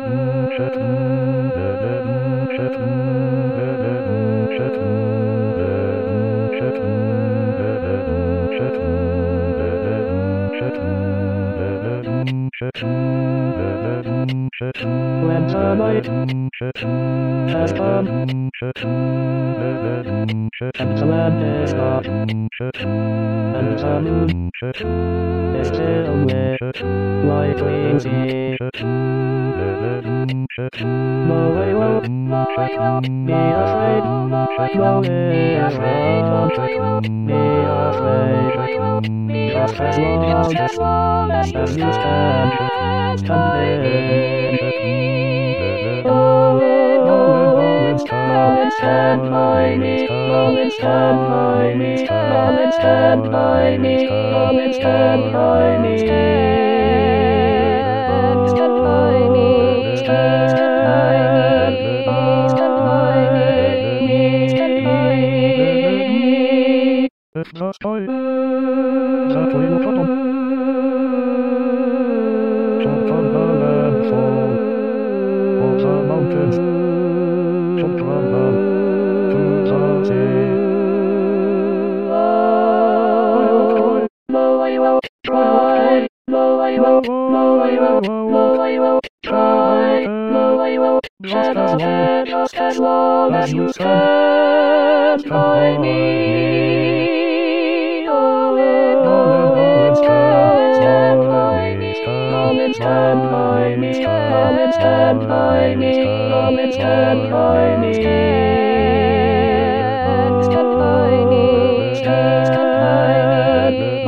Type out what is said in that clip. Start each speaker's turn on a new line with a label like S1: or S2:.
S1: When the night has come and the land is dark and the moon is still lit like we see, no we won't be afraid, no we won't be afraid, just as long as you stand stand by me, come and stand by me, come and stand by me, come and stand by me, stand by me, stand by me, stand by me, stand by me.
S2: If the sky that we will trot on, shall turn the landfall of the mountains, shall travel to the sea.
S1: No, I won't try. No, I won't. No, I won't. No, I won't try. No, I won't. Just as long as you stand by me. Stand by me, come and stand by me, come and stand by me, come and stand by me, stand by me, stand by me.